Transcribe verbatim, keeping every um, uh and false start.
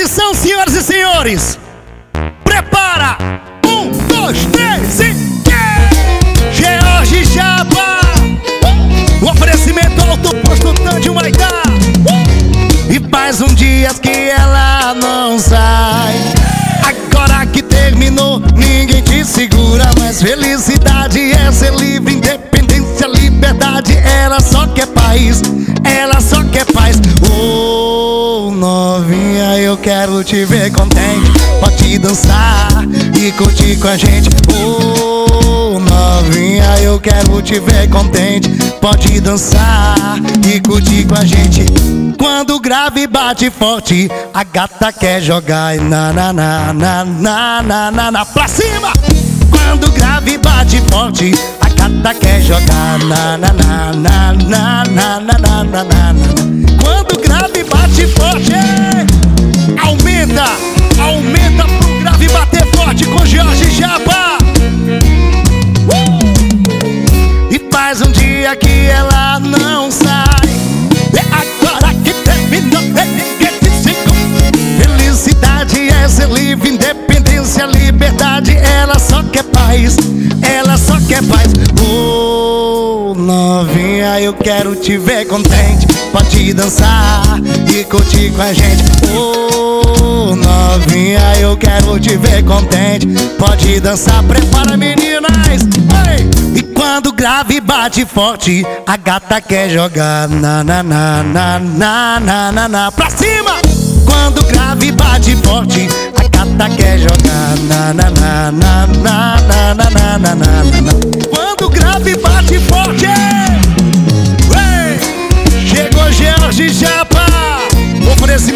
Atenção, senhoras e senhores. Prepara. Um, dois, três e... George Japa. O oferecimento alto posto Tandy Maitá. E faz um dia que ela não sai. Agora que terminou, ninguém te segura mais. Felicidade é ser livre, independência, liberdade. Ela só quer paz, ela só quer paz. Oh, novinha, eu quero te ver contente. Pode dançar e curtir com a gente. Oh, novinha, eu quero te ver contente. Pode dançar e curtir com a gente. Quando o grave bate forte, a gata quer jogar e na na na na na na na na pra cima. Quando o grave bate forte, a gata quer jogar na na na na na na na na na na. Quando o grave bate forte, aumenta, aumenta pro grave bater forte com George Japa. Uh! E faz um dia que ela não sai. É agora que terminou, ninguém te segura. Felicidade é ser livre, independência, liberdade. Ela só quer paz, ela só quer paz. Oh, novinha, eu quero te ver contente. Pode dançar e curtir com a gente. Oh, novinha, eu quero te ver contente. Pode dançar, prepara meninas. Ei! E quando o grave bate forte, a gata quer jogar na na na na na na na na pra cima. Quando o grave bate forte, a gata quer jogar na na na na na na na na na na. Quando o grave bate forte, ei! Chegou George Japa. Oferecimento